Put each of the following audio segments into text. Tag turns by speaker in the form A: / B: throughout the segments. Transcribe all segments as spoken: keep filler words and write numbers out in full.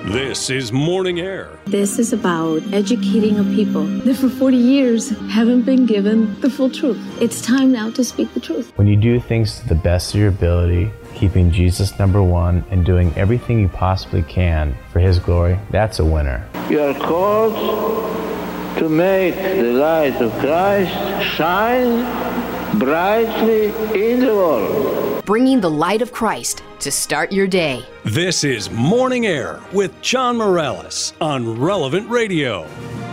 A: This is Morning Air.
B: This is about educating a people that for forty years haven't been given the full truth. It's time now to speak the truth.
C: When you do things to the best of your ability, keeping Jesus number one and doing everything you possibly can for His glory, that's a winner.
D: You are called to make the light of Christ shine brightly in the world.
E: Bringing the light of Christ to start your day.
A: This is Morning Air with John Morales on Relevant Radio.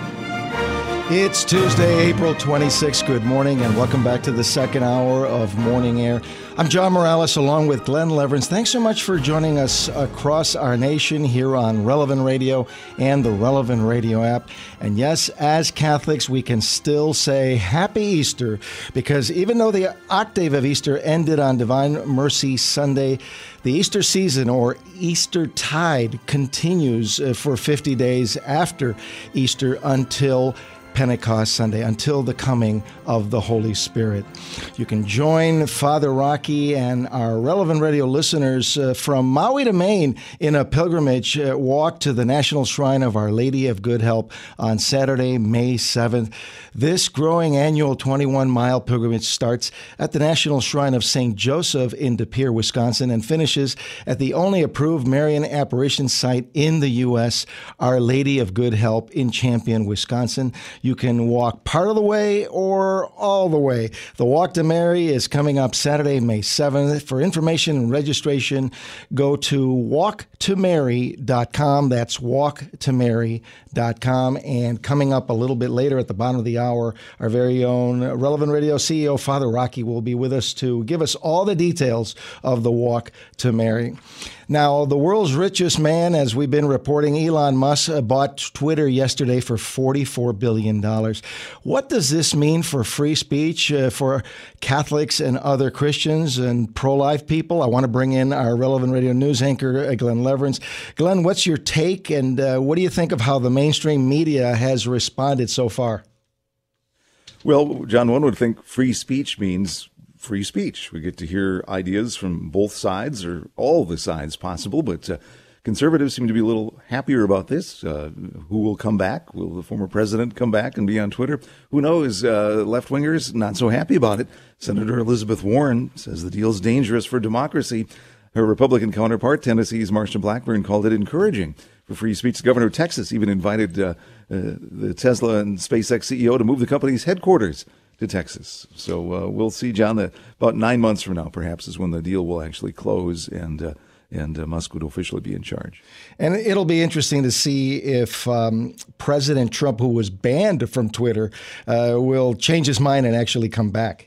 F: It's Tuesday, April twenty-sixth. Good morning and welcome back to the second hour of Morning Air. I'm John Morales along with Glenn Leverance. Thanks so much for joining us across our nation here on Relevant Radio and the Relevant Radio app. And yes, as Catholics, we can still say Happy Easter because even though the octave of Easter ended on Divine Mercy Sunday, the Easter season or Easter tide continues for fifty days after Easter until Pentecost Sunday, until the coming of the Holy Spirit. You can join Father Rocky and our Relevant Radio listeners uh, from Maui to Maine in a pilgrimage uh, walk to the National Shrine of Our Lady of Good Help on Saturday, May seventh. This growing annual twenty-one mile pilgrimage starts at the National Shrine of Saint Joseph in De Pere, Wisconsin, and finishes at the only approved Marian apparition site in the U S, Our Lady of Good Help in Champion, Wisconsin. You can walk part of the way or all the way. The Walk to Mary is coming up Saturday, May seventh. For information and registration, go to walk to mary dot com. That's walk to mary dot com. And coming up a little bit later at the bottom of the hour, our very own Relevant Radio C E O, Father Rocky, will be with us to give us all the details of the Walk to Mary. Now, the world's richest man, as we've been reporting, Elon Musk, bought Twitter yesterday for forty-four billion dollars. What does this mean for free speech, uh, for Catholics and other Christians and pro-life people? I want to bring in our Relevant Radio news anchor, uh, Glenn Leverance. Glenn, what's your take, and uh, what do you think of how the mainstream media has responded so far?
G: Well, John, one would think free speech means free speech. We get to hear ideas from both sides or all the sides possible, but uh, conservatives seem to be a little happier about this. Uh, who will come back? Will the former president come back and be on Twitter? Who knows? Uh, left-wingers not so happy about it. Senator Elizabeth Warren says the deal's dangerous for democracy. Her Republican counterpart, Tennessee's Marsha Blackburn, called it encouraging for free speech. The governor of Texas even invited uh, uh, the Tesla and SpaceX C E O to move the company's headquarters to Texas. So uh, we'll see, John, that about nine months from now, perhaps, is when the deal will actually close and uh, and uh, Musk would officially be in charge.
F: And it'll be interesting to see if um, President Trump, who was banned from Twitter, uh, will change his mind and actually come back.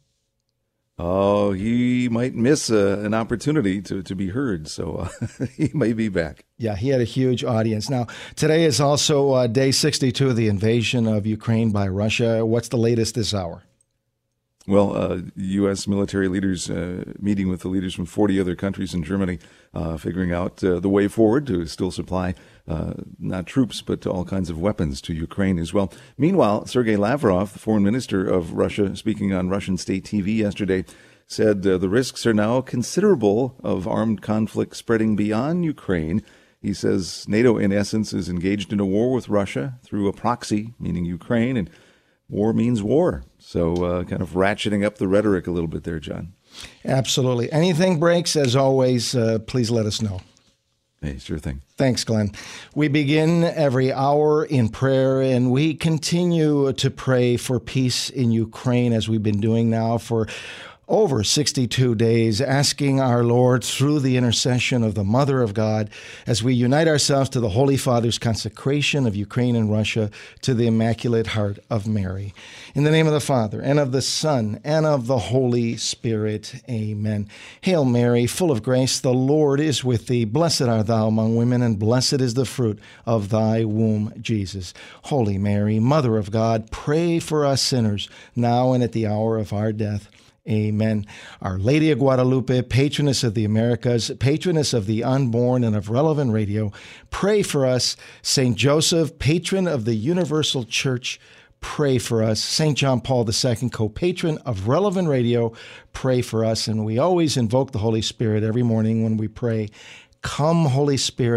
G: Oh, he might miss uh, an opportunity to, to be heard, so uh, he may be back.
F: Yeah, he had a huge audience. Now, today is also uh, day sixty-two of the invasion of Ukraine by Russia. What's the latest this hour?
G: Well, uh, U S military leaders uh, meeting with the leaders from forty other countries in Germany, uh, figuring out uh, the way forward to still supply uh, not troops, but all kinds of weapons to Ukraine as well. Meanwhile, Sergei Lavrov, the foreign minister of Russia, speaking on Russian state T V yesterday, said uh, the risks are now considerable of armed conflict spreading beyond Ukraine. He says NATO, in essence, is engaged in a war with Russia through a proxy, meaning Ukraine, and war means war. So uh, kind of ratcheting up the rhetoric a little bit there, John.
F: Absolutely. Anything breaks, as always, uh, please let us know.
G: Hey, sure thing.
F: Thanks, Glenn. We begin every hour in prayer, and we continue to pray for peace in Ukraine, as we've been doing now for over sixty-two days, asking our Lord through the intercession of the Mother of God, as we unite ourselves to the Holy Father's consecration of Ukraine and Russia to the Immaculate Heart of Mary. In the name of the Father, and of the Son, and of the Holy Spirit. Amen. Hail Mary, full of grace, the Lord is with thee. Blessed art thou among women, and blessed is the fruit of thy womb, Jesus. Holy Mary, Mother of God, pray for us sinners, now and at the hour of our death. Amen. Our Lady of Guadalupe, patroness of the Americas, patroness of the unborn and of Relevant Radio, pray for us. Saint Joseph, patron of the Universal Church, pray for us. Saint John Paul the Second, co-patron of Relevant Radio, pray for us. And we always invoke the Holy Spirit every morning when we pray. Come, Holy Spirit,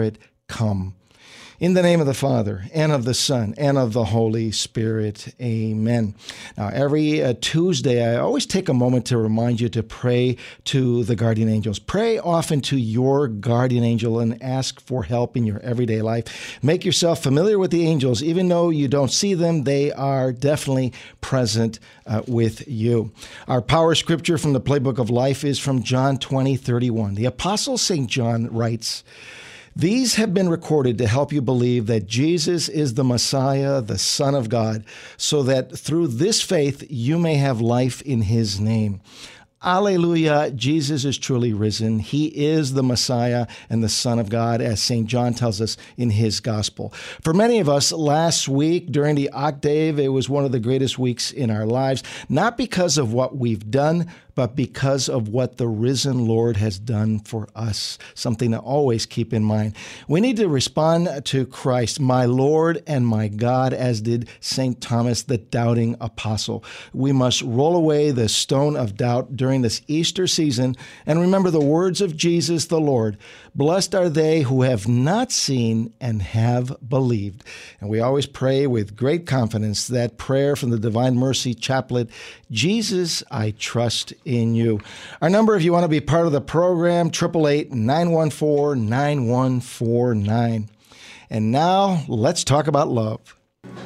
F: come. In the name of the Father, and of the Son, and of the Holy Spirit. Amen. Now, every uh, Tuesday, I always take a moment to remind you to pray to the guardian angels. Pray often to your guardian angel and ask for help in your everyday life. Make yourself familiar with the angels. Even though you don't see them, they are definitely present uh, with you. Our power scripture from the Playbook of Life is from John twenty thirty-one. The Apostle Saint John writes, "These have been recorded to help you believe that Jesus is the Messiah, the Son of God, so that through this faith you may have life in his name." Alleluia, Jesus is truly risen. He is the Messiah and the Son of God, as Saint John tells us in his gospel. For many of us, last week during the octave, it was one of the greatest weeks in our lives, not because of what we've done, but because of what the risen Lord has done for us. Something to always keep in mind. We need to respond to Christ, my Lord and my God, as did Saint Thomas, the doubting apostle. We must roll away the stone of doubt during this Easter season and remember the words of Jesus the Lord. Blessed are they who have not seen and have believed. And we always pray with great confidence that prayer from the Divine Mercy Chaplet, Jesus, I trust in you. Our number, if you want to be part of the program, eight eight eight, nine one four, nine one four nine. And now, let's talk about love.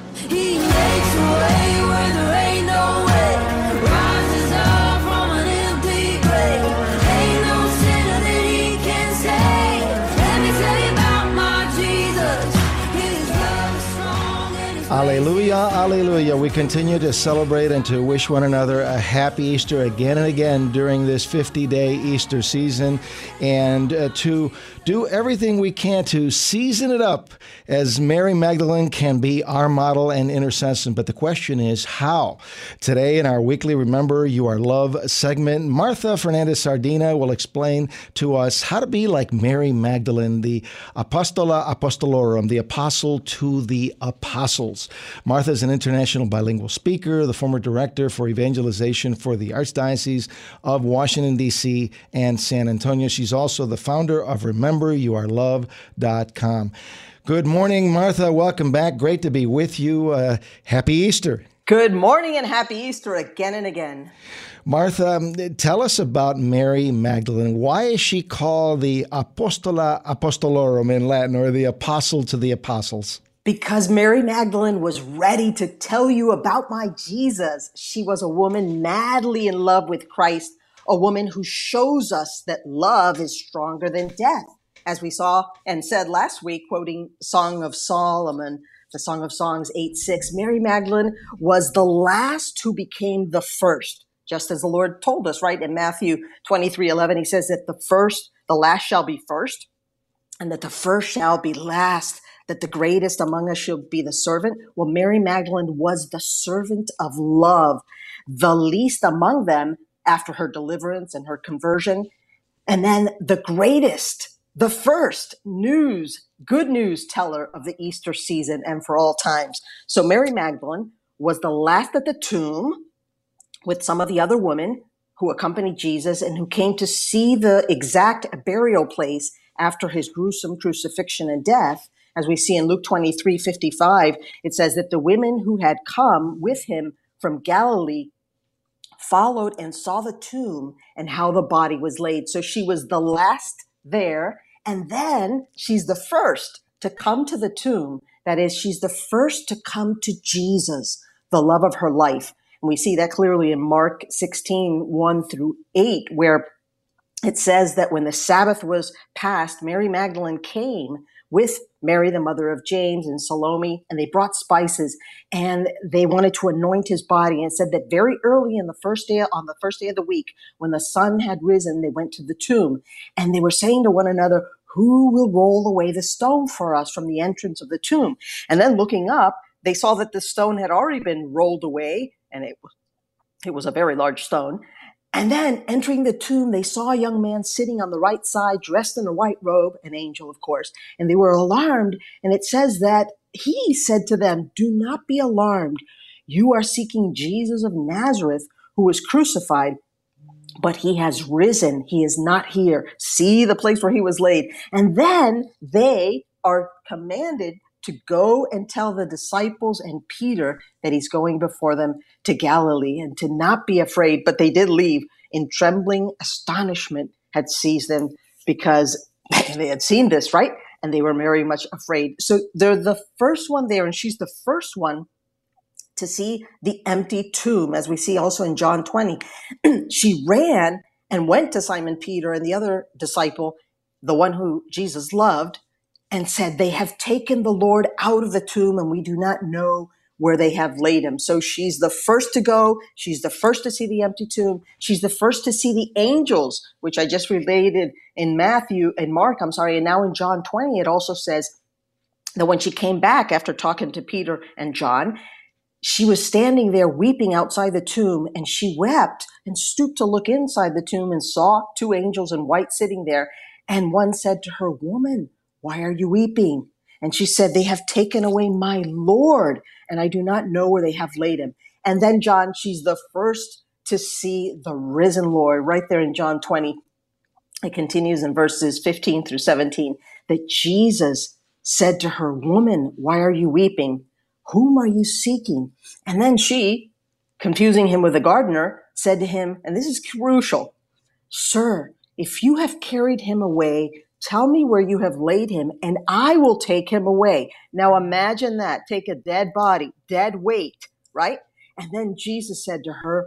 H: He makes a way where there ain't no way, rises up from an empty grave. Ain't no sinner that he can save. Let me tell you about my Jesus. His love is strong and his
F: Alleluia, alleluia. We continue to celebrate and to wish one another a happy Easter again and again during this fifty-day Easter season, and uh, to do everything we can to season it up as Mary Magdalene can be our model and intercession. But the question is, how? Today in our weekly Remember You Are Loved segment, Martha Fernandez Sardina will explain to us how to be like Mary Magdalene, the Apostola Apostolorum, the apostle to the apostles. Martha is an international bilingual speaker, the former director for evangelization for the Archdiocese of Washington, D C and San Antonio. She's also the founder of remember you are loved dot com. Good morning, Martha. Welcome back. Great to be with you. Uh, happy Easter.
I: Good morning and happy Easter again and again.
F: Martha, um, tell us about Mary Magdalene. Why is she called the Apostola Apostolorum in Latin, or the apostle to the apostles?
I: Because Mary Magdalene was ready to tell you about my Jesus. She was a woman madly in love with Christ, a woman who shows us that love is stronger than death. As we saw and said last week, quoting Song of Solomon, the Song of Songs eight six, Mary Magdalene was the last who became the first, just as the Lord told us, right? In Matthew twenty-three eleven, he says that the first, the last shall be first, and that the first shall be last, that the greatest among us shall be the servant. Well, Mary Magdalene was the servant of love, the least among them after her deliverance and her conversion. And then the greatest, the first news, good news teller of the Easter season and for all times. So Mary Magdalene was the last at the tomb with some of the other women who accompanied Jesus and who came to see the exact burial place after his gruesome crucifixion and death. As we see in Luke twenty-three fifty-five, it says that the women who had come with him from Galilee followed and saw the tomb and how the body was laid. So she was the last there, and then she's the first to come to the tomb. That is, she's the first to come to Jesus, the love of her life. And we see that clearly in Mark sixteen, one through eight, where it says that when the Sabbath was passed, Mary Magdalene came with Mary, the mother of James, and Salome, and they brought spices, and they wanted to anoint his body. And it said that very early in the first day, on the first day of the week, when the sun had risen, they went to the tomb, and they were saying to one another, who will roll away the stone for us from the entrance of the tomb? And then looking up, they saw that the stone had already been rolled away, and it, it was a very large stone. And then entering the tomb, they saw a young man sitting on the right side, dressed in a white robe, an angel, of course, and they were alarmed. And it says that he said to them, do not be alarmed. You are seeking Jesus of Nazareth, who was crucified, but he has risen. He is not here. See the place where he was laid. And then they are commanded to go and tell the disciples and Peter that he's going before them to Galilee and to not be afraid. But they did leave in trembling astonishment had seized them because they had seen this, right? And they were very much afraid. So they're the first one there, and she's the first one to see the empty tomb, as we see also in John twenty. She ran and went to Simon Peter and the other disciple, the one who Jesus loved, and said, they have taken the Lord out of the tomb and we do not know where they have laid him. So she's the first to go. She's the first to see the empty tomb. She's the first to see the angels, which I just related in Matthew and Mark, I'm sorry. And now in John twenty, it also says that when she came back after talking to Peter and John, she was standing there weeping outside the tomb, and she wept and stooped to look inside the tomb and saw two angels in white sitting there. And one said to her, woman, why are you weeping? And she said, they have taken away my Lord, and I do not know where they have laid him. And then John, she's the first to see the risen Lord right there in John twenty. It continues in verses fifteen through seventeen that Jesus said to her, woman, why are you weeping? Whom are you seeking? And then she, confusing him with the gardener, said to him, and this is crucial, sir, if you have carried him away, tell me where you have laid him, and I will take him away. Now imagine that. Take a dead body, dead weight, right? And then Jesus said to her,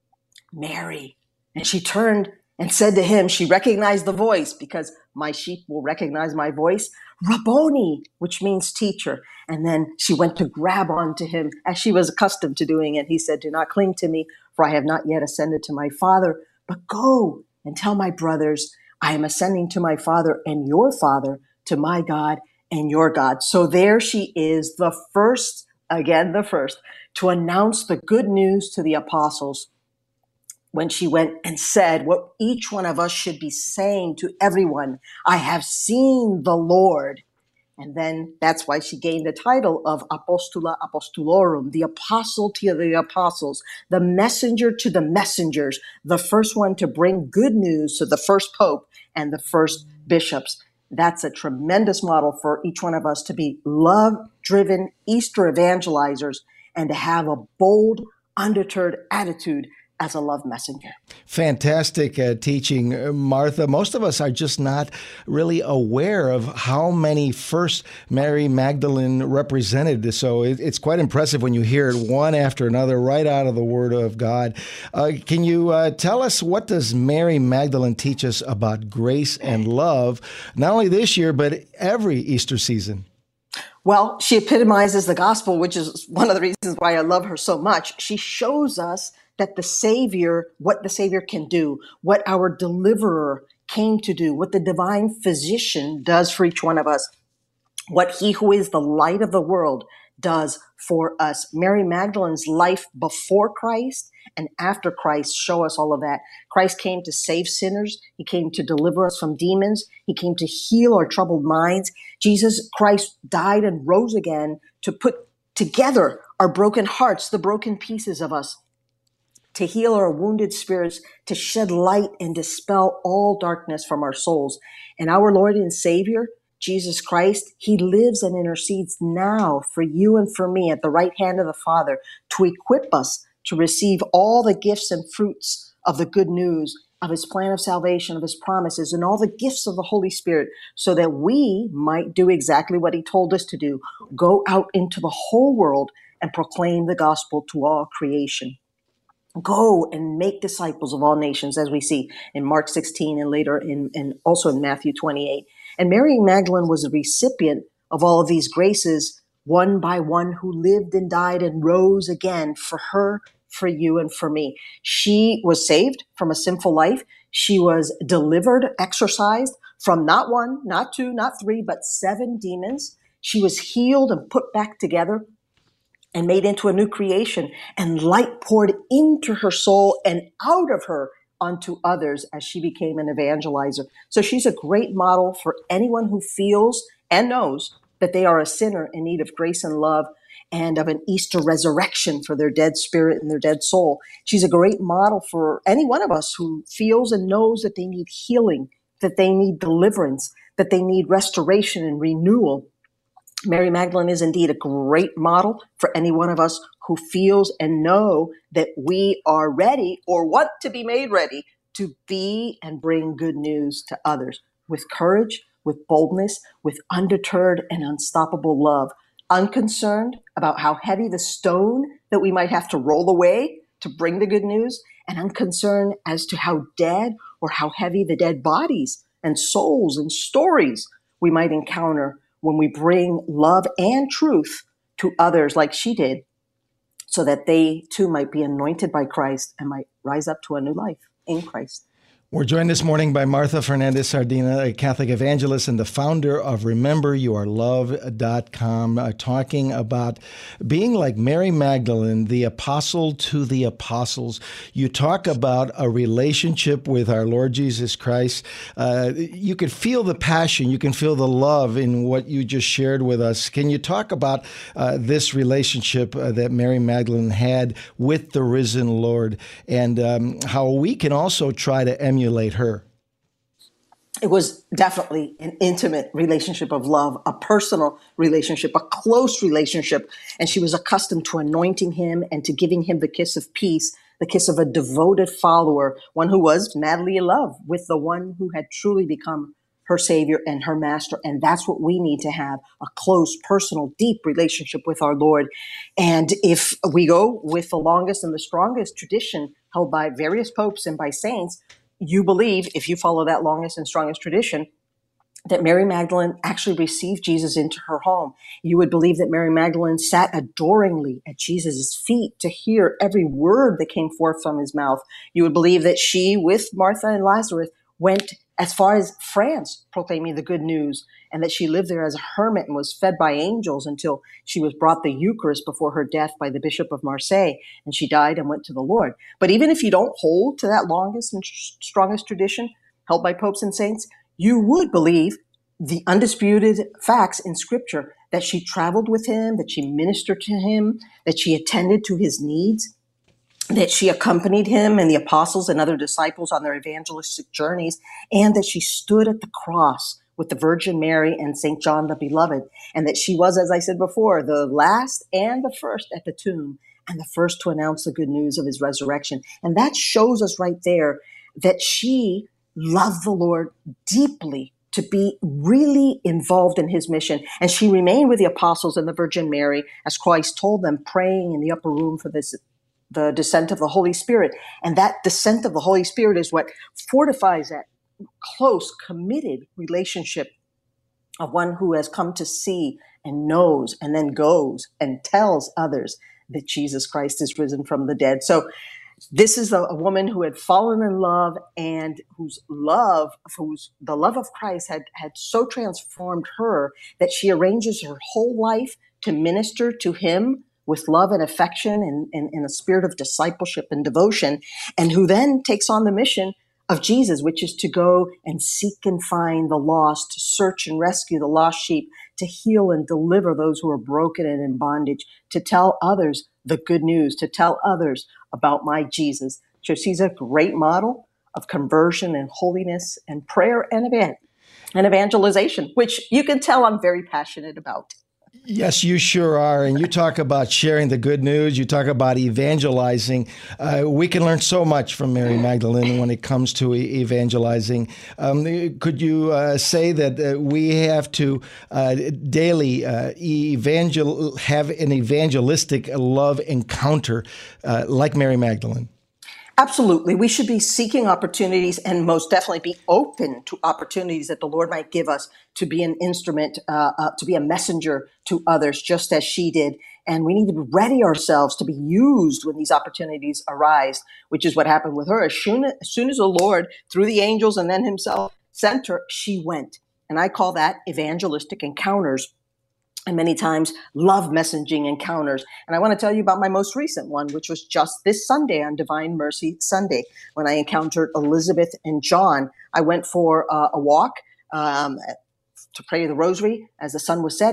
I: Mary. And she turned and said to him, she recognized the voice, because my sheep will recognize my voice, Rabboni, which means teacher. And then she went to grab onto him as she was accustomed to doing it. He said, do not cling to me, for I have not yet ascended to my Father, but go and tell my brothers, I am ascending to my Father and your Father, to my God and your God. So there she is, the first, again, the first, to announce the good news to the apostles when she went and said what each one of us should be saying to everyone, I have seen the Lord. And then that's why she gained the title of Apostula Apostolorum, the apostle to the apostles, the messenger to the messengers, the first one to bring good news to the first pope and the first bishops. That's a tremendous model for each one of us to be love-driven Easter evangelizers and to have a bold, undeterred attitude as a love messenger.
F: Fantastic uh, teaching, uh, Martha. Most of us are just not really aware of how many first Mary Magdalene represented. So it, it's quite impressive when you hear it one after another right out of the Word of God. Uh, can you uh, tell us, what does Mary Magdalene teach us about grace and love, not only this year, but every Easter season?
I: Well, she epitomizes the gospel, which is one of the reasons why I love her so much. She shows us that the Savior, what the Savior can do, what our deliverer came to do, what the divine physician does for each one of us, what he who is the light of the world does for us. Mary Magdalene's life before Christ and after Christ show us all of that. Christ came to save sinners. He came to deliver us from demons. He came to heal our troubled minds. Jesus Christ died and rose again to put together our broken hearts, the broken pieces of us, to heal our wounded spirits, to shed light and dispel all darkness from our souls. And our Lord and Savior, Jesus Christ, he lives and intercedes now for you and for me at the right hand of the Father to equip us to receive all the gifts and fruits of the good news, of his plan of salvation, of his promises, and all the gifts of the Holy Spirit, so that we might do exactly what he told us to do, go out into the whole world and proclaim the gospel to all creation. Go and make disciples of all nations, as we see in Mark sixteen and later in, and also in Matthew twenty-eight. And Mary Magdalene was a recipient of all of these graces, one by one, who lived and died and rose again for her, for you, and for me. She was saved from a sinful life. She was delivered, exorcised from not one, not two, not three, but seven demons. She was healed and put back together and made into a new creation, and light poured into her soul and out of her unto others as she became an evangelizer. So she's a great model for anyone who feels and knows that they are a sinner in need of grace and love and of an Easter resurrection for their dead spirit and their dead soul. She's a great model for any one of us who feels and knows that they need healing, that they need deliverance, that they need restoration and renewal. Mary Magdalene is indeed a great model for any one of us who feels and know that we are ready or want to be made ready to be and bring good news to others with courage, with boldness, with undeterred and unstoppable love, unconcerned about how heavy the stone that we might have to roll away to bring the good news, and unconcerned as to how dead or how heavy the dead bodies and souls and stories we might encounter when we bring love and truth to others like she did, so that they too might be anointed by Christ and might rise up to a new life in Christ.
F: We're joined this morning by Martha Fernandez Sardina, a Catholic evangelist and the founder of remember you are love dot com, uh, talking about being like Mary Magdalene, the apostle to the apostles. You talk about a relationship with our Lord Jesus Christ. Uh, you could feel the passion, you can feel the love in what you just shared with us. Can you talk about uh, this relationship uh, that Mary Magdalene had with the risen Lord, and um, how we can also try to emulate emulate her?
I: It was definitely an intimate relationship of love, a personal relationship, a close relationship. And she was accustomed to anointing him and to giving him the kiss of peace, the kiss of a devoted follower, one who was madly in love with the one who had truly become her Savior and her Master. And that's what we need to have, a close, personal, deep relationship with our Lord. And if we go with the longest and the strongest tradition held by various popes and by saints, you believe, if you follow that longest and strongest tradition, that Mary Magdalene actually received Jesus into her home. You would believe that Mary Magdalene sat adoringly at Jesus' feet to hear every word that came forth from his mouth. You would believe that she, with Martha and Lazarus, went as far as France proclaiming the good news, and that she lived there as a hermit and was fed by angels until she was brought the Eucharist before her death by the Bishop of Marseille, and she died and went to the Lord. But even if you don't hold to that longest and strongest tradition held by popes and saints, you would believe the undisputed facts in Scripture, that she traveled with him, that she ministered to him, that she attended to his needs, that she accompanied him and the apostles and other disciples on their evangelistic journeys, and that she stood at the cross with the Virgin Mary and Saint John the Beloved, and that she was, as I said before, the last and the first at the tomb, and the first to announce the good news of his resurrection. And that shows us right there that she loved the Lord deeply, to be really involved in his mission. And she remained with the apostles and the Virgin Mary, as Christ told them, praying in the upper room for this the descent of the Holy Spirit. And that descent of the Holy Spirit is what fortifies that close, committed relationship of one who has come to see and knows and then goes and tells others that Jesus Christ is risen from the dead. So this is a, a woman who had fallen in love, and whose love, whose the love of Christ had, had so transformed her that she arranges her whole life to minister to him with love and affection and, and, and a spirit of discipleship and devotion, and who then takes on the mission of Jesus, which is to go and seek and find the lost, to search and rescue the lost sheep, to heal and deliver those who are broken and in bondage, to tell others the good news, to tell others about my Jesus. So she's a great model of conversion and holiness and prayer and event and evangelization, which you can tell I'm very passionate about.
F: Yes, you sure are. And you talk about sharing the good news. You talk about evangelizing. Uh, we can learn so much from Mary Magdalene when it comes to e- evangelizing. Um, could you uh, say that uh, we have to uh, daily uh, evangel- have an evangelistic love encounter uh, like Mary Magdalene?
I: Absolutely. We should be seeking opportunities, and most definitely be open to opportunities that the Lord might give us to be an instrument, uh, uh, to be a messenger to others, just as she did. And we need to ready ourselves to be used when these opportunities arise, which is what happened with her. As soon as, as soon as the Lord, through the angels and then himself, sent her, she went. And I call that evangelistic encounters, and many times love messaging encounters. And I want to tell you about my most recent one, which was just this Sunday on Divine Mercy Sunday, when I encountered Elizabeth and John. I went for uh, a walk um, to pray the rosary as the sun was setting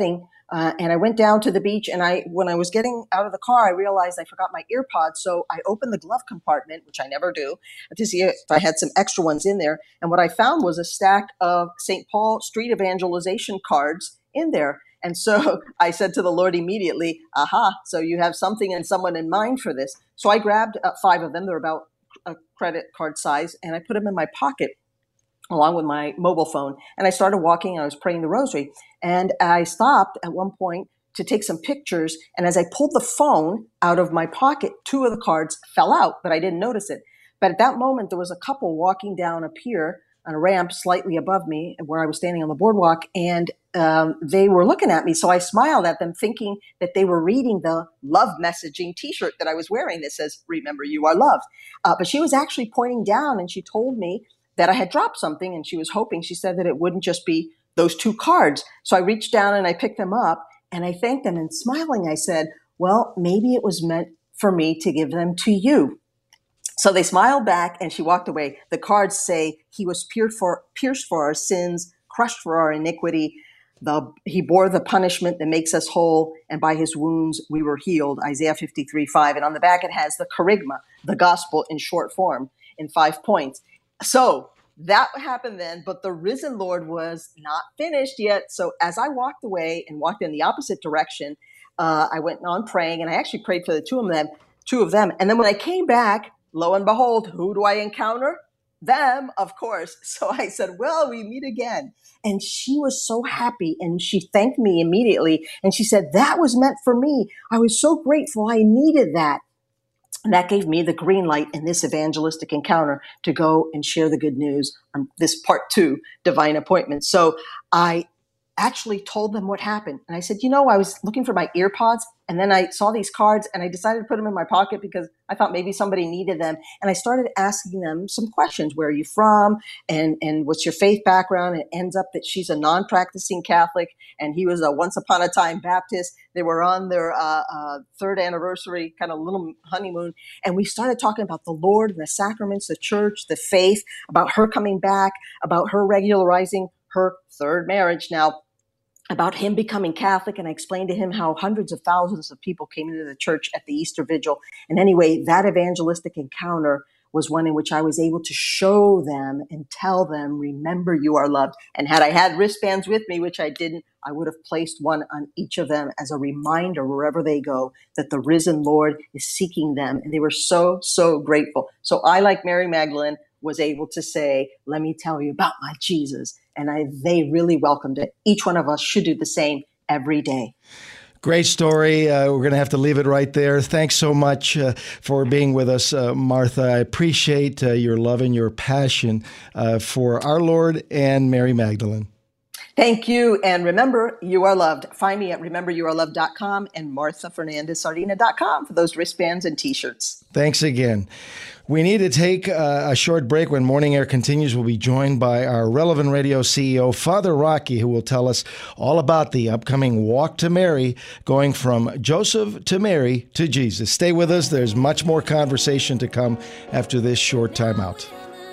I: Uh, and I went down to the beach, and I, when I was getting out of the car, I realized I forgot my ear pods. So I opened the glove compartment, which I never do, to see if I had some extra ones in there. And what I found was a stack of Saint Paul street evangelization cards in there. And so I said to the Lord immediately, aha, so you have something and someone in mind for this. So I grabbed uh, five of them. They're about a credit card size, and I put them in my pocket along with my mobile phone. And I started walking, and I was praying the rosary. And I stopped at one point to take some pictures. And as I pulled the phone out of my pocket, two of the cards fell out, but I didn't notice it. But at that moment, there was a couple walking down a pier on a ramp slightly above me where I was standing on the boardwalk. And um, they were looking at me. So I smiled at them, thinking that they were reading the love messaging T-shirt that I was wearing that says, "Remember, you are loved." Uh, but she was actually pointing down, and she told me that I had dropped something, and she was hoping, she said, that it wouldn't just be those two cards. So I reached down and I picked them up, and I thanked them, and smiling, I said, well, maybe it was meant for me to give them to you. So they smiled back, and she walked away. The cards say, he was pierced for, pierced for our sins, crushed for our iniquity. The, he bore the punishment that makes us whole, and by his wounds we were healed, Isaiah fifty-three five. And on the back it has the kerygma, the gospel in short form, in five points. So that happened then, but the risen Lord was not finished yet. So as I walked away and walked in the opposite direction, uh, I went on praying, and I actually prayed for the two of them, two of them. And then when I came back, lo and behold, who do I encounter? Them, of course. So I said, well, we meet again. And she was so happy, and she thanked me immediately. And she said, that was meant for me. I was so grateful. I needed that. And that gave me the green light in this evangelistic encounter to go and share the good news on this part two, divine appointment. So I actually told them what happened. And I said, you know, I was looking for my ear pods, and then I saw these cards, and I decided to put them in my pocket because I thought maybe somebody needed them. And I started asking them some questions. Where are you from? And, and what's your faith background? It ends up that she's a non-practicing Catholic, and he was a once upon a time Baptist. They were on their uh, uh, third anniversary, kind of little honeymoon. And we started talking about the Lord and the sacraments, the church, the faith, about her coming back, about her regularizing her third marriage now, about him becoming Catholic. And I explained to him how hundreds of thousands of people came into the church at the Easter Vigil. And anyway, that evangelistic encounter was one in which I was able to show them and tell them, remember, you are loved. And had I had wristbands with me, which I didn't, I would have placed one on each of them as a reminder wherever they go that the risen Lord is seeking them. And they were so, so grateful. So I, like Mary Magdalene, was able to say, let me tell you about my Jesus. And I, they really welcomed it. Each one of us should do the same every day.
F: Great story. Uh, we're going to have to leave it right there. Thanks so much uh, for being with us, uh, Martha. I appreciate uh, your love and your passion uh, for our Lord and Mary Magdalene.
I: Thank you. And remember, you are loved. Find me at remember you are loved dot com and martha fernandez sardina dot com for those wristbands and T-shirts.
F: Thanks again. We need to take uh, a short break. When Morning Air continues, we'll be joined by our Relevant Radio C E O, Father Rocky, who will tell us all about the upcoming Walk to Mary, going from Joseph to Mary to Jesus. Stay with us. There's much more conversation to come after this short time out.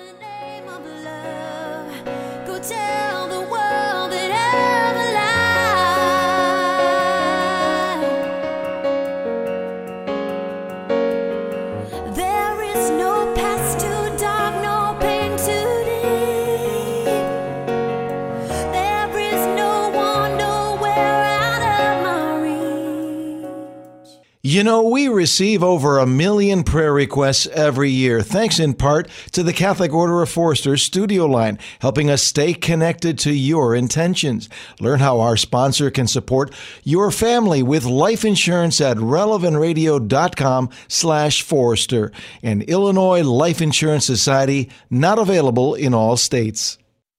F: You know, we receive over a million prayer requests every year, thanks in part to the Catholic Order of Foresters studio line, helping us stay connected to your intentions. Learn how our sponsor can support your family with life insurance at relevant radio dot com slash Forester. And Illinois Life Insurance Society, not available in all states.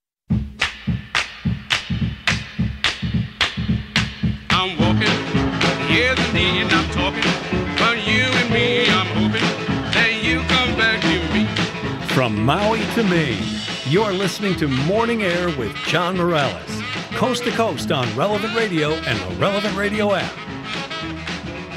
J: I'm walking, here's the need, and I'm talking. But you and me, I'm hoping that you come back to me.
A: From Maui to Maine, you're listening to Morning Air with John Morales, coast to coast on Relevant Radio and the Relevant Radio app.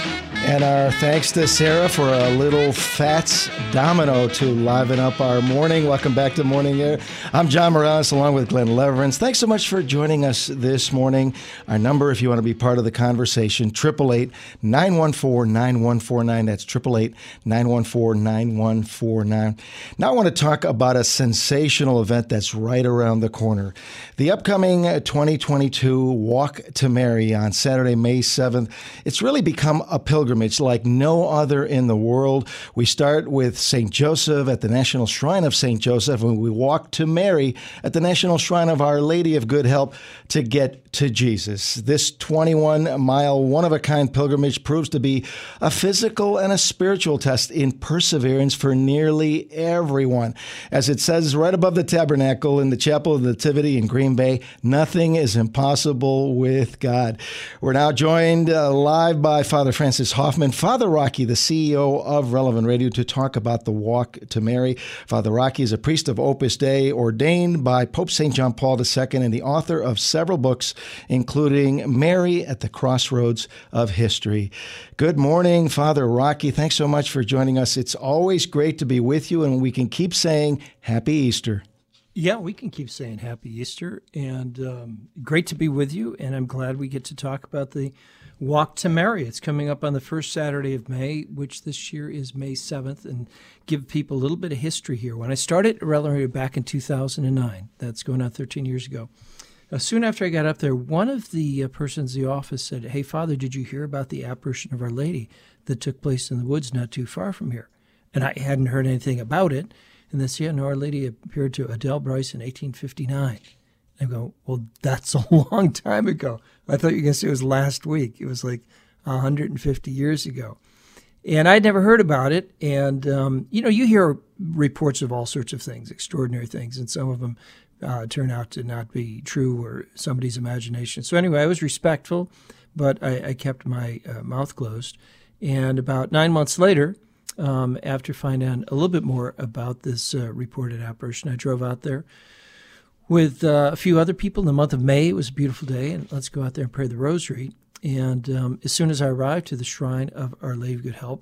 F: And our thanks to Sarah for a little Fats Domino to liven up our morning. Welcome back to Morning Air. I'm John Morales along with Glenn Leverance. Thanks so much for joining us this morning. Our number, if you want to be part of the conversation, eight eight eight, nine one four, nine one four nine. That's eight eight eight, nine one four, nine one four nine. Now I want to talk about a sensational event that's right around the corner. The upcoming twenty twenty-two Walk to Mary on Saturday, May seventh. It's really become a pilgrimage like no other in the world. We start with Saint Joseph at the National Shrine of Saint Joseph, and we walk to Mary at the National Shrine of Our Lady of Good Help to get to Jesus. This twenty-one mile, one-of-a-kind pilgrimage proves to be a physical and a spiritual test in perseverance for nearly everyone. As it says right above the tabernacle in the Chapel of the Nativity in Green Bay, nothing is impossible with God. We're now joined uh, live by Father Francis Hoffman, Father Rocky, the C E O of Relevant Radio, to talk about the Walk to Mary. Father Rocky is a priest of Opus Dei, ordained by Pope Saint John Paul the Second, and the author of several books, including Mary at the Crossroads of History. Good morning, Father Rocky. Thanks so much for joining us. It's always great to be with you, and we can keep saying Happy Easter.
K: Yeah, we can keep saying Happy Easter, and um, great to be with you, and I'm glad we get to talk about the Walk to Mary. It's coming up on the first Saturday of May, which this year is May seventh, and give people a little bit of history here. When I started Relevant Radio back in two thousand nine, that's going on thirteen years ago, uh, soon after I got up there, one of the uh, persons in the office said, "Hey, Father, did you hear about the apparition of Our Lady that took place in the woods not too far from here?" And I hadn't heard anything about it. And they said, "Yeah, no, Our Lady appeared to Adele Bryce in eighteen fifty-nine. I go, "Well, that's a long time ago." I thought you were going to say it was last week. It was like one hundred fifty years ago. And I'd never heard about it. And, um, you know, you hear reports of all sorts of things, extraordinary things, and some of them uh, turn out to not be true or somebody's imagination. So anyway, I was respectful, but I, I kept my uh, mouth closed. And about nine months later, um, after finding out a little bit more about this uh, reported apparition, I drove out there with uh, a few other people in the month of May. It was a beautiful day, and let's go out there and pray the rosary. And um, as soon as I arrived to the shrine of Our Lady of Good Help,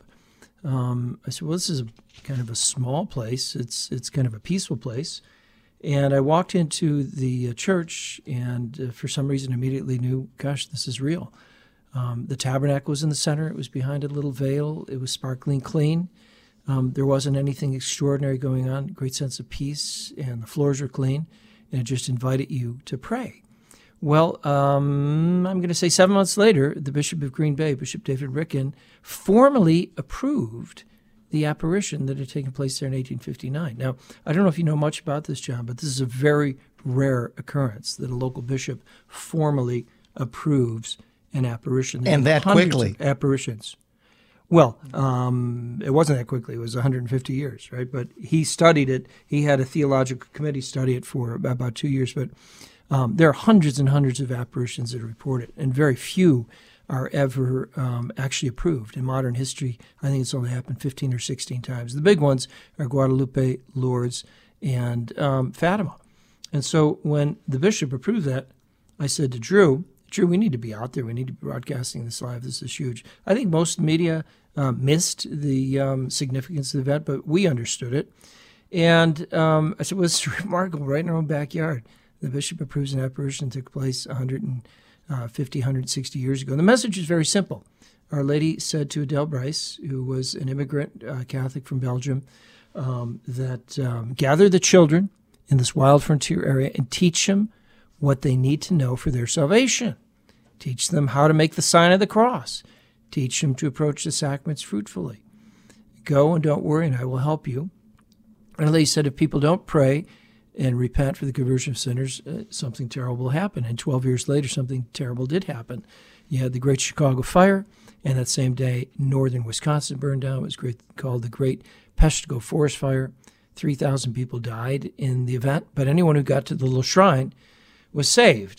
K: um, I said, well, this is a, kind of a small place. It's it's kind of a peaceful place. And I walked into the uh, church, and uh, for some reason immediately knew, gosh, this is real. Um, the tabernacle was in the center. It was behind a little veil. It was sparkling clean. Um, there wasn't anything extraordinary going on. Great sense of peace, and the floors were clean. And it just invited you to pray. Well, um, I'm going to say seven months later, the Bishop of Green Bay, Bishop David Ricken, formally approved the apparition that had taken place there in eighteen fifty-nine. Now, I don't know if you know much about this, John, but this is a very rare occurrence that a local bishop formally approves an apparition. There
F: and that quickly.
K: Apparitions. Well, um, it wasn't that quickly. It was one hundred fifty years, right? But he studied it. He had a theological committee study it for about two years. But um, there are hundreds and hundreds of apparitions that are reported, and very few are ever um, actually approved. In modern history, I think it's only happened fifteen or sixteen times. The big ones are Guadalupe, Lourdes, and um, Fatima. And so when the bishop approved that, I said to Drew, Drew, we need to be out there. We need to be broadcasting this live. This is huge. I think most media uh, missed the um, significance of the event, but we understood it. And um, I said, well, it's remarkable, right in our own backyard. The bishop approves an apparition that took place one hundred fifty, one hundred sixty years ago. And the message is very simple. Our Lady said to Adele Bryce, who was an immigrant uh, Catholic from Belgium, um, that um, gather the children in this wild frontier area and teach them what they need to know for their salvation. Teach them how to make the sign of the cross. Teach them to approach the sacraments fruitfully. Go and don't worry, and I will help you. And they said if people don't pray and repent for the conversion of sinners, uh, something terrible will happen. And twelve years later, something terrible did happen. You had the Great Chicago Fire, and that same day, northern Wisconsin burned down. It was great, called the Great Peshtigo Forest Fire. three thousand people died in the event, but anyone who got to the little shrine was saved.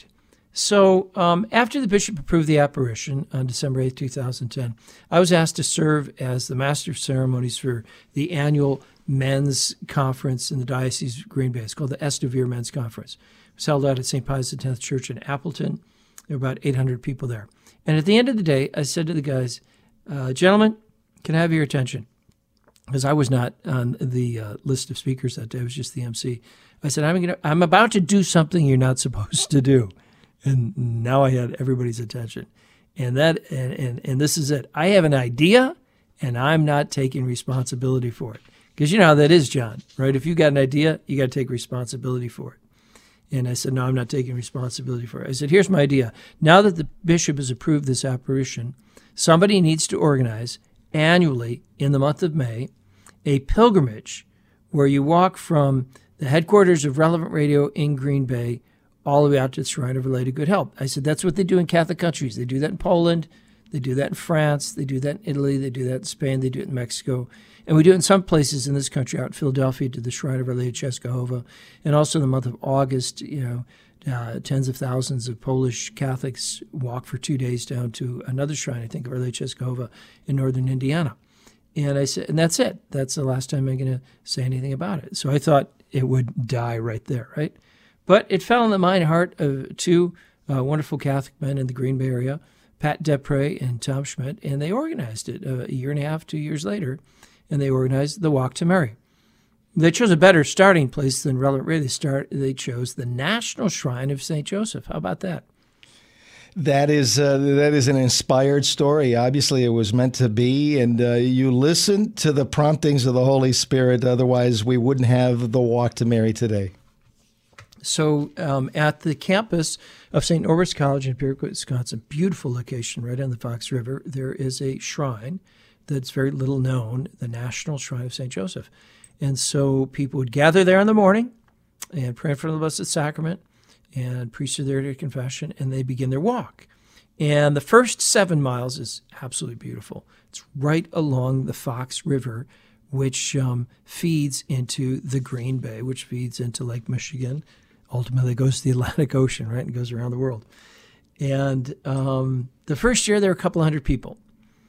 K: So um, after the bishop approved the apparition on December eighth, two thousand ten, I was asked to serve as the master of ceremonies for the annual men's conference in the Diocese of Green Bay. It's called the Estevere Men's Conference. It was held out at Saint Pius X Church in Appleton. There were about eight hundred people there. And at the end of the day, I said to the guys, Uh, gentlemen, can I have your attention? Because I was not on the uh, list of speakers that day. I was just the M C. I said, I'm gonna, I'm about to do something you're not supposed to do. And now I had everybody's attention. And that and, and, and this is it. I have an idea, and I'm not taking responsibility for it. Because you know how that is, John, right? If you got an idea, you got to take responsibility for it. And I said, no, I'm not taking responsibility for it. I said, here's my idea. Now that the bishop has approved this apparition, somebody needs to organize annually in the month of May a pilgrimage where you walk from the headquarters of Relevant Radio in Green Bay all the way out to the Shrine of Our Lady of Good Help. I said, that's what they do in Catholic countries. They do that in Poland. They do that in France. They do that in Italy. They do that in Spain. They do it in Mexico. And we do it in some places in this country, out in Philadelphia, to the Shrine of Our Lady of Czestochowa. And also in the month of August, you know, uh, tens of thousands of Polish Catholics walk for two days down to another shrine, I think, of Our Lady of Czestochowa in northern Indiana. And I said, and that's it. That's the last time I'm going to say anything about it. So I thought it would die right there, right? But it fell in the mind and heart of two uh, wonderful Catholic men in the Green Bay area, Pat Depre and Tom Schmidt, and they organized it uh, a year and a half, two years later, and they organized the Walk to Mary. They chose a better starting place than Relevant Radio. They, start, they chose the National Shrine of Saint Joseph. How about that?
F: That is uh, that is an inspired story. Obviously, it was meant to be, and uh, you listened to the promptings of the Holy Spirit. Otherwise, we wouldn't have the Walk to Mary today.
K: So um, at the campus of Saint Norbert's College in Peerwood, Wisconsin, beautiful location right on the Fox River, there is a shrine that's very little known, the National Shrine of Saint Joseph. And so people would gather there in the morning and pray in front of the Blessed Sacrament, and priests are there to confession, and they begin their walk. And the first seven miles is absolutely beautiful. It's right along the Fox River, which um, feeds into the Green Bay, which feeds into Lake Michigan. Ultimately, it goes to the Atlantic Ocean, right, and goes around the world. And um, the first year, there were a couple hundred people.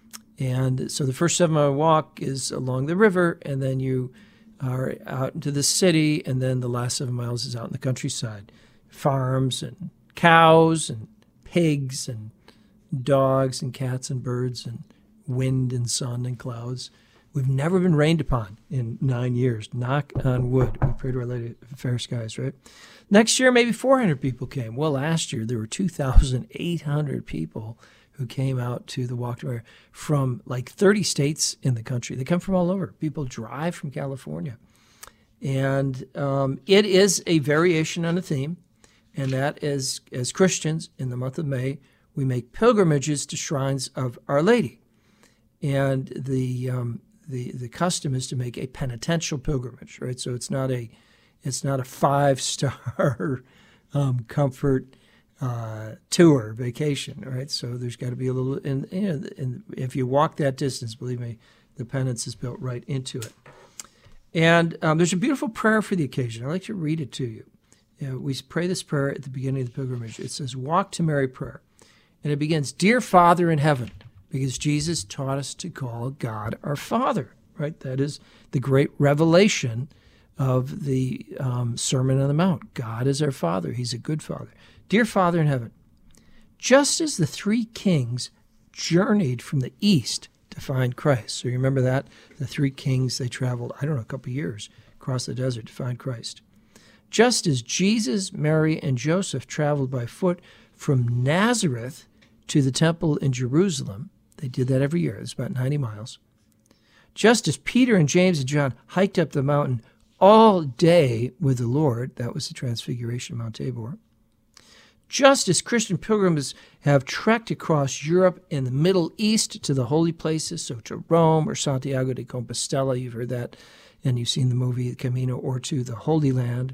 K: And so the first seven-mile walk is along the river, and then you are out into the city, and then the last seven miles is out in the countryside. Farms and cows and pigs and dogs and cats and birds and wind and sun and clouds. We've never been rained upon in nine years. Knock on wood. We pray to Our Lady of Fair Skies, right? Next year, maybe four hundred people came. Well, last year, there were two thousand eight hundred people who came out to the Walk to Mary from like thirty states in the country. They come from all over. People drive from California. And um, it is a variation on a theme, and that is, as Christians, in the month of May, we make pilgrimages to shrines of Our Lady. And the um, the the custom is to make a penitential pilgrimage, right? So it's not a it's not a five-star um, comfort uh, tour vacation, right? So there's got to be a little, and, and, and if you walk that distance, believe me, the penance is built right into it. And um, there's a beautiful prayer for the occasion. I'd like to read it to you. You know, we pray this prayer at the beginning of the pilgrimage. It says, Walk to Mary prayer. And it begins, Dear Father in heaven, because Jesus taught us to call God our Father, right? That is the great revelation of the um, Sermon on the Mount. God is our Father. He's a good Father. Dear Father in heaven, just as the three kings journeyed from the east to find Christ. So you remember that? The three kings, they traveled, I don't know, a couple of years across the desert to find Christ. Just as Jesus, Mary, and Joseph traveled by foot from Nazareth to the temple in Jerusalem, they did that every year. It's about ninety miles. Just as Peter and James and John hiked up the mountain all day with the Lord, that was the Transfiguration of Mount Tabor. Just as Christian pilgrims have trekked across Europe and the Middle East to the holy places, so to Rome or Santiago de Compostela, you've heard that, and you've seen the movie Camino, or to the Holy Land.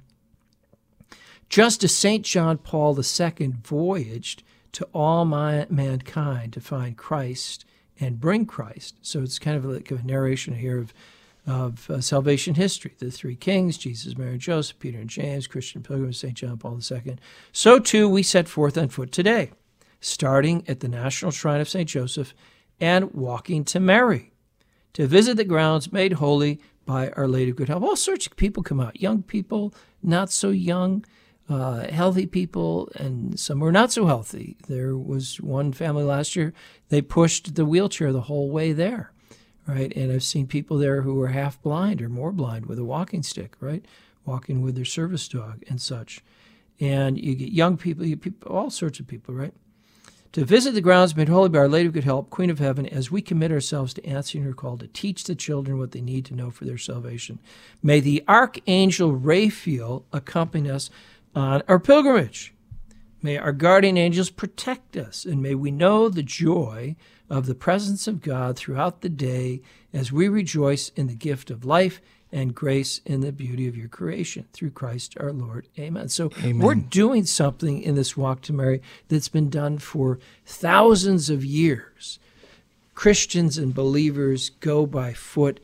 K: Just as Saint John Paul the Second voyaged to all my, mankind to find Christ and bring Christ. So it's kind of like a narration here of, of uh, salvation history. The three kings, Jesus, Mary, and Joseph, Peter and James, Christian pilgrims, Saint John Paul the Second. So too we set forth on foot today, starting at the National Shrine of Saint Joseph and walking to Mary, to visit the grounds made holy by Our Lady of Good Help. All sorts of people come out, young people, not so young, uh, healthy people and some were not so healthy. There was one family last year, they pushed the wheelchair the whole way there, right? And I've seen people there who are half blind or more blind with a walking stick, right? Walking with their service dog and such. And you get young people, you people, all sorts of people, right? To visit the grounds made holy by Our Lady of Good Help, Queen of Heaven, as we commit ourselves to answering her call to teach the children what they need to know for their salvation. May the Archangel Raphael accompany us on our pilgrimage. May our guardian angels protect us, and may we know the joy of the presence of God throughout the day as we rejoice in the gift of life and grace in the beauty of your creation through Christ our Lord. Amen. So
F: Amen.
K: We're doing something in this Walk to Mary that's been done for thousands of years. Christians and believers go by foot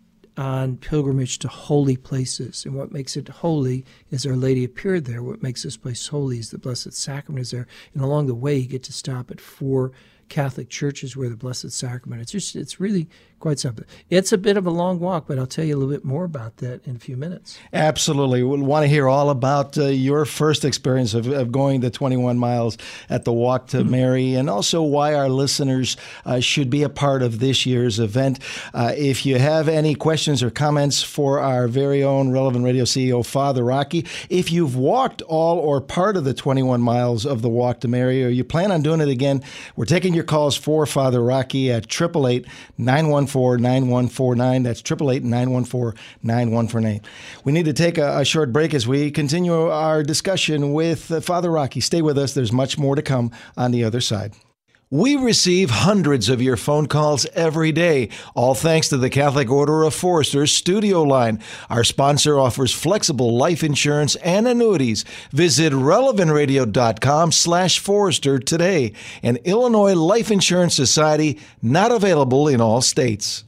K: on pilgrimage to holy places. And what makes it holy is Our Lady appeared there. What makes this place holy is the Blessed Sacrament is there. And along the way, you get to stop at four Catholic churches where the Blessed Sacrament. It's just, it's really quite something. It's a bit of a long walk, but I'll tell you a little bit more about that in a few minutes.
F: Absolutely. We want to hear all about uh, your first experience of, of going the twenty-one miles at the Walk to mm-hmm. Mary, and also why our listeners uh, should be a part of this year's event. Uh, if you have any questions or comments for our very own Relevant Radio C E O, Father Rocky, if you've walked all or part of the twenty-one miles of the Walk to Mary, or you plan on doing it again, we're taking your calls for Father Rocky at eight eight eight, nine one four, nine one four nine. That's eight eight eight, nine one four, nine one four nine. We need to take a, a short break as we continue our discussion with uh, Father Rocky. Stay with us. There's much more to come on the other side. We receive hundreds of your phone calls every day, all thanks to the Catholic Order of Foresters Studio Line. Our sponsor offers flexible life insurance and annuities. Visit relevant radio dot com slash Forester today. An Illinois Life Insurance Society, not available in all states.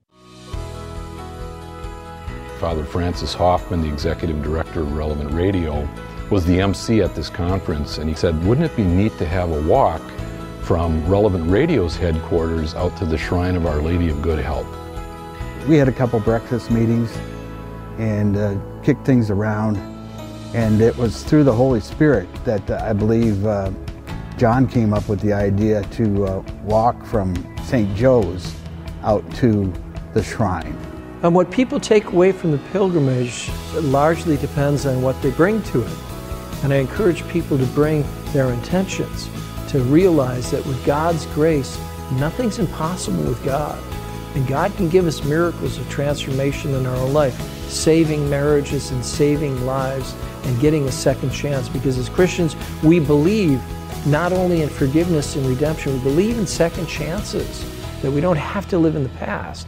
L: Father Francis Hoffman, the executive director of Relevant Radio, was the M C at this conference, and he said, wouldn't it be neat to have a walk from Relevant Radio's headquarters out to the Shrine of Our Lady of Good Help?
M: We had a couple breakfast meetings and uh, kicked things around, and it was through the Holy Spirit that uh, I believe uh, John came up with the idea to uh, walk from Saint Joe's out to the shrine.
K: And what people take away from the pilgrimage largely depends on what they bring to it. And I encourage people to bring their intentions, to realize that with God's grace, nothing's impossible with God. And God can give us miracles of transformation in our own life, saving marriages and saving lives and getting a second chance. Because as Christians, we believe not only in forgiveness and redemption, we believe in second chances, that we don't have to live in the past.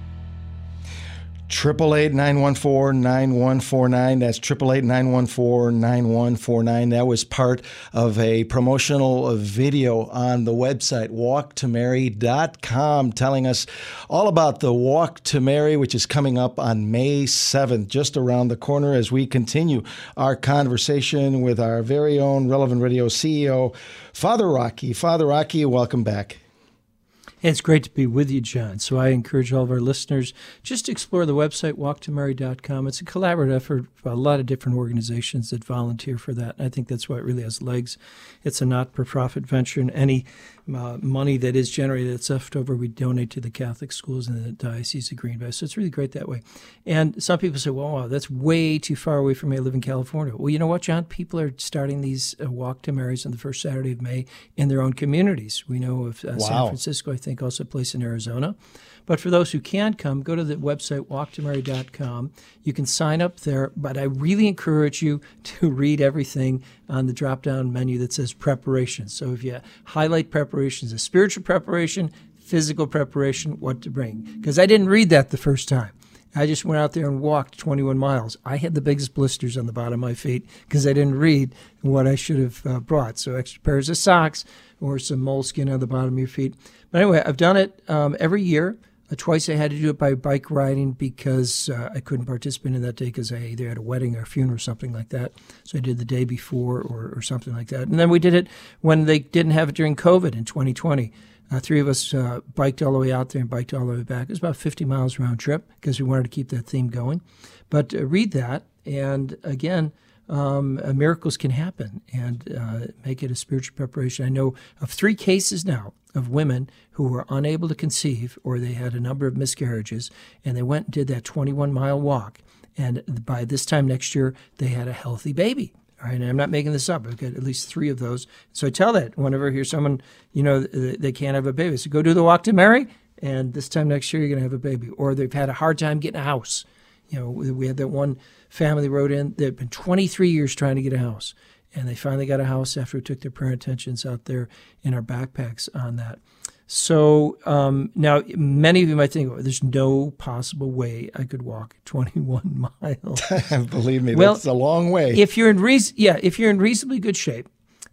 F: eight eight eight, nine one four, nine one four nine. That's eight eight eight, nine one four, nine one four nine. That was part of a promotional video on the website walk to mary dot com, telling us all about the Walk to Mary, which is coming up on May seventh, just around the corner, as we continue our conversation with our very own Relevant Radio C E O, Father Rocky. Father Rocky, welcome back.
K: It's great to be with you, John. So I encourage all of our listeners just to explore the website, walk to mary dot com. It's a collaborative effort by a lot of different organizations that volunteer for that. And I think that's why it really has legs. It's a not-for-profit venture, and any uh, money that is generated that's left over, we donate to the Catholic schools in the Diocese of Green Bay. So it's really great that way. And some people say, well, wow, that's way too far away from me. I live in California. Well, you know what, John? People are starting these uh, Walk to Marys on the first Saturday of May in their own communities. We know of uh,
F: wow.
K: San Francisco, I think, also a place in Arizona. But for those who can't come, go to the website, walk to mary dot com. You can sign up there, but I really encourage you to read everything on the drop-down menu that says preparation. So if you highlight preparations, a spiritual preparation, physical preparation, what to bring. Because I didn't read that the first time. I just went out there and walked twenty-one miles. I had the biggest blisters on the bottom of my feet because I didn't read what I should have uh, brought. So extra pairs of socks or some moleskin on the bottom of your feet. But anyway, I've done it um, every year. Uh, twice I had to do it by bike riding because uh, I couldn't participate in that day because I either had a wedding or a funeral or something like that. So I did the day before or, or something like that. And then we did it when they didn't have it during COVID in twenty twenty. Uh, three of us uh, biked all the way out there and biked all the way back. It was about fifty miles round trip because we wanted to keep that theme going. But uh, read that. And again, um, uh, miracles can happen and uh, make it a spiritual preparation. I know of three cases now of women who were unable to conceive, or they had a number of miscarriages, and they went and did that twenty-one mile walk. And by this time next year, they had a healthy baby. All right, and I'm not making this up. I've got at least three of those. So I tell that whenever I hear someone, you know, they can't have a baby. So go do the Walk to Mary, and this time next year you're going to have a baby. Or they've had a hard time getting a house. You know, we had that one family wrote in, they've been twenty-three years trying to get a house. And they finally got a house after we took their prayer intentions out there in our backpacks on that. So um, now many of you might think, oh, there's no possible way I could walk twenty-one miles.
F: Believe me,
K: well,
F: that's a long way.
K: If you're in reason, yeah, if you're in reasonably good shape,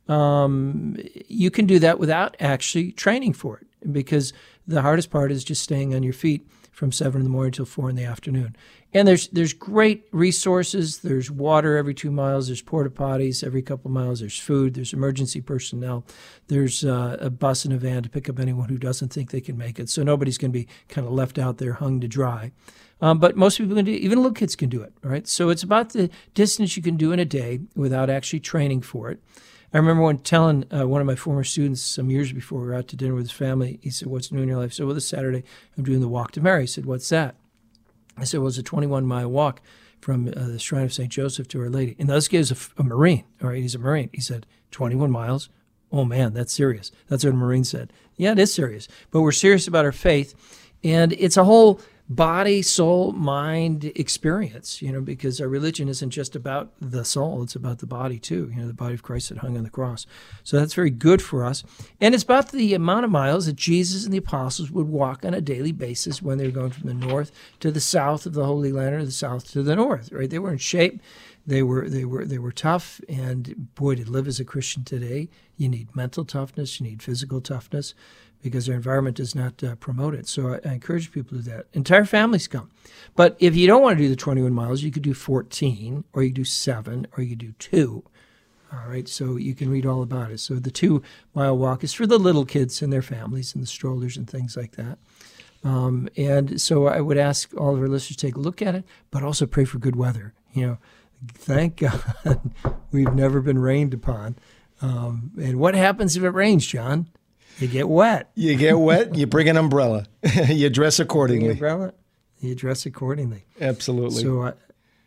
K: um, you can do that without actually training for it, because the hardest part is just staying on your feet from seven in the morning till four in the afternoon. And there's there's great resources. There's water every two miles. There's porta potties every couple of miles. There's food. There's emergency personnel. There's uh, a bus and a van to pick up anyone who doesn't think they can make it. So nobody's going to be kind of left out there hung to dry. Um, but most people can do it. Even little kids can do it, right? So it's about the distance you can do in a day without actually training for it. I remember when telling uh, one of my former students some years before we were out to dinner with his family, he said, "What's new in your life?" I said, "Well, this Saturday I'm doing the Walk to Mary." He said, "What's that?" I said, "Well, it's a twenty-one mile walk from uh, the Shrine of Saint Joseph to Our Lady." And this guy's a, a Marine, all right? He's a Marine. He said, twenty-one miles? Oh, man, that's serious. That's what a Marine said. Yeah, it is serious. But we're serious about our faith. And it's a whole body, soul, mind experience, you know, because our religion isn't just about the soul. It's about the body, too, you know, the body of Christ that hung on the cross. So that's very good for us. And it's about the amount of miles that Jesus and the apostles would walk on a daily basis when they were going from the north to the south of the Holy Land, or the south to the north, right? They were in shape. They were they were they were tough, and boy, to live as a Christian today, you need mental toughness, you need physical toughness, because our environment does not uh, promote it. So I, I encourage people to do that. Entire families come. But if you don't want to do the twenty-one miles, you could do fourteen, or you could do seven, or you could do two. All right, so you can read all about it. So the two-mile walk is for the little kids and their families and the strollers and things like that. Um, and so I would ask all of our listeners to take a look at it, but also pray for good weather. You know, thank God we've never been rained upon. Um, and what happens if it rains, John? You get wet.
F: You get wet, you bring an umbrella. You dress accordingly.
K: Bring an umbrella, you dress accordingly.
F: Absolutely.
K: So, uh,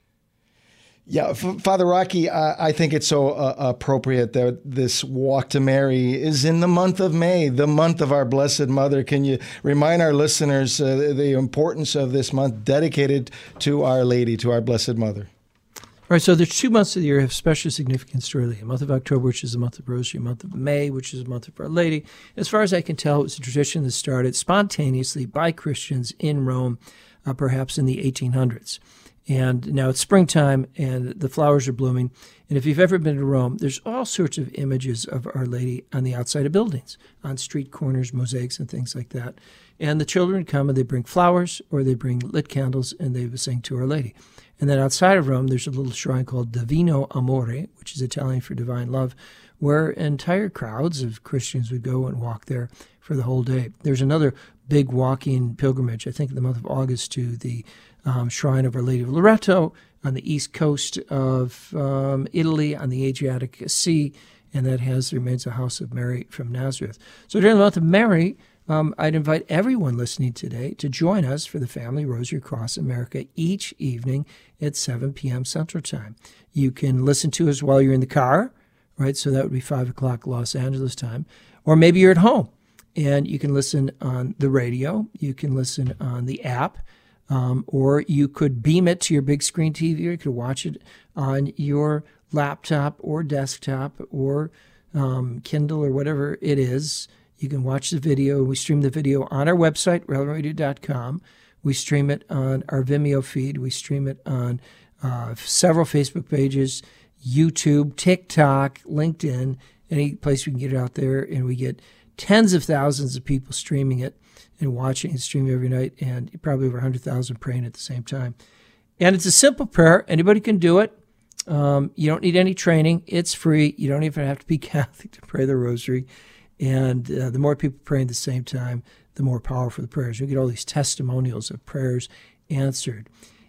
F: yeah, F- Father Rocky, uh, I think it's so uh, appropriate that this Walk to Mary is in the month of May, the month of our Blessed Mother. Can you remind our listeners uh, the importance of this month dedicated to Our Lady, to our Blessed Mother?
K: All right, so there's two months of the year have special significance to Our Lady. A month of October, which is the month of Rosary, a month of May, which is a month of Our Lady. As far as I can tell, it was a tradition that started spontaneously by Christians in Rome, uh, perhaps in the eighteen hundreds. And now it's springtime, and the flowers are blooming. And if you've ever been to Rome, there's all sorts of images of Our Lady on the outside of buildings, on street corners, mosaics, and things like that. And the children come, and they bring flowers, or they bring lit candles, and they sing to Our Lady. And then outside of Rome, there's a little shrine called Divino Amore, which is Italian for divine love, where entire crowds of Christians would go and walk there for the whole day. There's another big walking pilgrimage, I think in the month of August, to the um, Shrine of Our Lady of Loreto on the east coast of um, Italy on the Adriatic Sea, and that has the remains of the House of Mary from Nazareth. So during the month of Mary, Um, I'd invite everyone listening today to join us for the Family Rosary Across America each evening at seven p.m. Central Time. You can listen to us while you're in the car, right? So that would be five o'clock Los Angeles time. Or maybe you're at home, and you can listen on the radio. You can listen on the app, um, or you could beam it to your big screen T V, or you could watch it on your laptop or desktop or um, Kindle or whatever it is. You can watch the video. We stream the video on our website, relevant radio dot com. We stream it on our Vimeo feed. We stream it on uh, several Facebook pages, YouTube, TikTok, LinkedIn, any place we can get it out there. And we get tens of thousands of people streaming it and watching and streaming every night, and probably over one hundred thousand praying at the same time. And it's a simple prayer. Anybody can do it. Um, you don't need any training. It's free. You don't even have to be Catholic to pray the rosary. And uh, the more people pray at the same time, the more powerful the prayers. We get all these testimonials of prayers answered.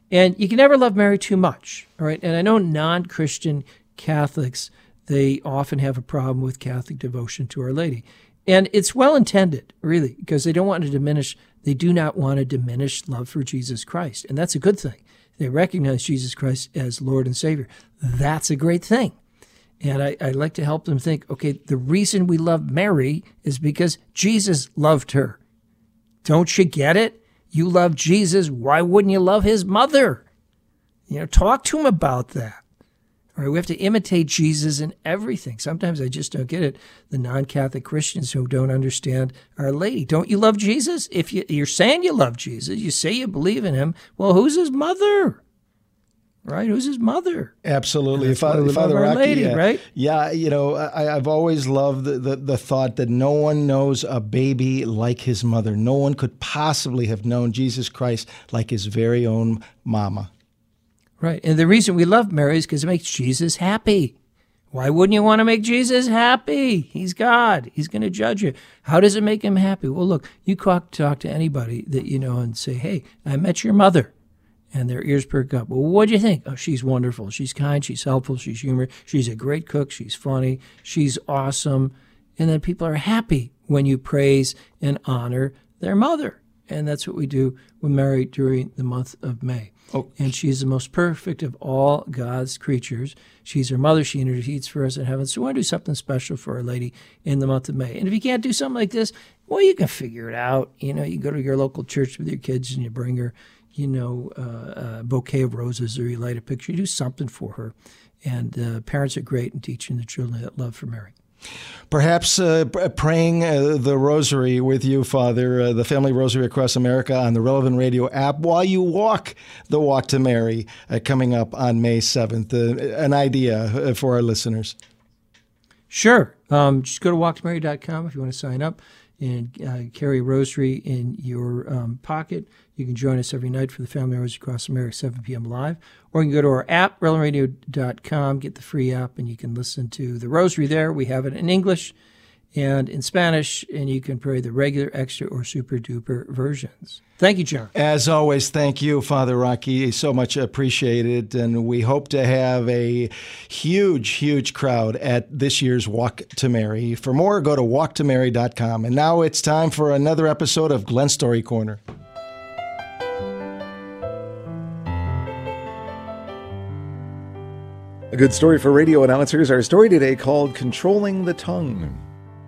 K: And you can never love Mary too much, all right? And I know non-Christian Catholics, they often have a problem with Catholic devotion to Our Lady. And it's well-intended, really, because they don't want to diminish, they do not want to diminish love for Jesus Christ. And that's a good thing. They recognize Jesus Christ as Lord and Savior. That's a great thing. And I, I like to help them think, okay, the reason we love Mary is because Jesus loved her. Don't you get it? You love Jesus. Why wouldn't you love his mother? You know, talk to him about that. All right, we have to imitate Jesus in everything. Sometimes I just don't get it. The non-Catholic Christians who don't understand Our Lady. Don't you love Jesus? If you, you're saying you love Jesus, you say you believe in him, well, who's his mother? Right? Who's his mother?
F: Absolutely.
K: That's why
F: Father,
K: we love
F: Father
K: Our
F: Rocky,
K: Lady,
F: uh,
K: right?
F: Yeah, you know, I, I've always loved the, the, the thought that no one knows a baby like his mother. No one could possibly have known Jesus Christ like his very own mama.
K: Right. And the reason we love Mary is because it makes Jesus happy. Why wouldn't you want to make Jesus happy? He's God. He's going to judge you. How does it make him happy? Well, look, you talk, talk to anybody that you know and say, hey, I met your mother. And their ears perk up. Well, what'd you think? Oh, she's wonderful. She's kind. She's helpful. She's humorous. She's a great cook. She's funny. She's awesome. And then people are happy when you praise and honor their mother. And that's what we do with Mary during the month of May. Oh. And she's the most perfect of all God's creatures. She's our mother. She intercedes for us in heaven. So we want to do something special for Our Lady in the month of May. And if you can't do something like this, well, you can figure it out. You know, you go to your local church with your kids and you bring her, you know, uh, a bouquet of roses, or you light a picture. You do something for her. And uh, parents are great in teaching the children that love for Mary.
F: Perhaps uh, praying uh, the rosary with you, Father, uh, the Family Rosary Across America on the Relevant Radio app while you walk the Walk to Mary uh, coming up on May seventh. Uh, an idea for our listeners.
K: Sure. Um, just go to walk to mary dot com if you want to sign up and uh, carry a rosary in your um, pocket. You can join us every night for the Family Rosary Across America, seven p.m. live. Or you can go to our app, relevant radio dot com, get the free app, and you can listen to the rosary there. We have it in English and in Spanish, and you can pray the regular, extra, or super duper versions. Thank you, John.
F: As always, thank you, Father Rocky. So much appreciated. And we hope to have a huge, huge crowd at this year's Walk to Mary. For more, go to walk to mary dot com. And now it's time for another episode of Glenn Story Corner.
G: A good story for radio announcers. Our story today called Controlling the Tongue.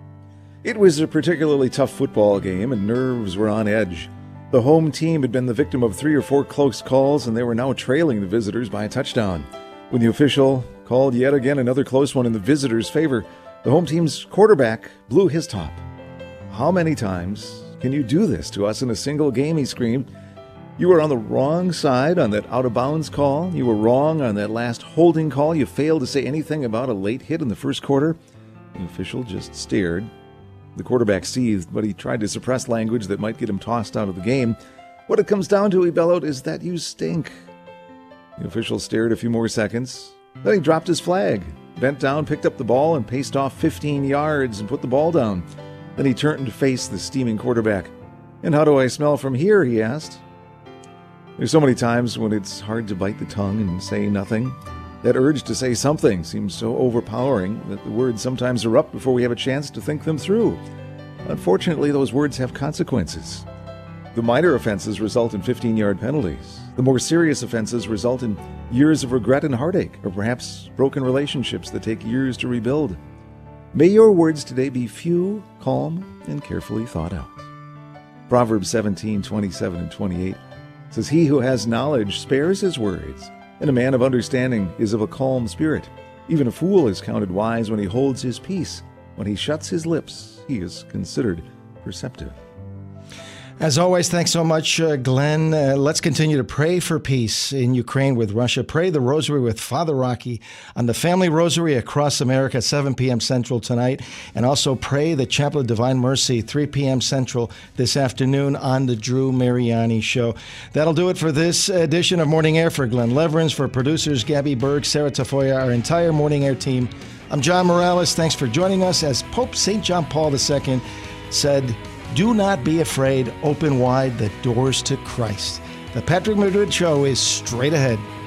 G: It was a particularly tough football game and nerves were on edge. The home team had been the victim of three or four close calls and they were now trailing the visitors by a touchdown. When the official called yet again another close one in the visitors' favor, the home team's quarterback blew his top. "How many times can you do this to us in a single game?" he screamed. "You were on the wrong side on that out-of-bounds call. You were wrong on that last holding call. You failed to say anything about a late hit in the first quarter." The official just stared. The quarterback seethed, but he tried to suppress language that might get him tossed out of the game. "What it comes down to," he bellowed, "is that you stink." The official stared a few more seconds. Then he dropped his flag, bent down, picked up the ball, and paced off fifteen yards and put the ball down. Then he turned to face the steaming quarterback. "And how do I smell from here?" he asked. There's so many times when it's hard to bite the tongue and say nothing. That urge to say something seems so overpowering that the words sometimes erupt before we have a chance to think them through. Unfortunately, those words have consequences. The minor offenses result in fifteen-yard penalties. The more serious offenses result in years of regret and heartache, or perhaps broken relationships that take years to rebuild. May your words today be few, calm, and carefully thought out. Proverbs seventeen, twenty-seven and twenty-eight says, "He who has knowledge spares his words, and a man of understanding is of a calm spirit. Even a fool is counted wise when he holds his peace. When he shuts his lips, he is considered perceptive."
F: As always, thanks so much, uh, Glenn. Uh, let's continue to pray for peace in Ukraine with Russia. Pray the Rosary with Father Rocky on the Family Rosary Across America, seven p.m. Central tonight. And also pray the Chapel of Divine Mercy, three p.m. Central this afternoon on the Drew Mariani Show. That'll do it for this edition of Morning Air. For Glenn Leverins, for producers Gabby Berg, Sarah Tafoya, our entire Morning Air team, I'm John Morales. Thanks for joining us. As Pope Saint John Paul the Second said, "Do not be afraid. Open wide the doors to Christ." The Patrick Madrid Show is straight ahead.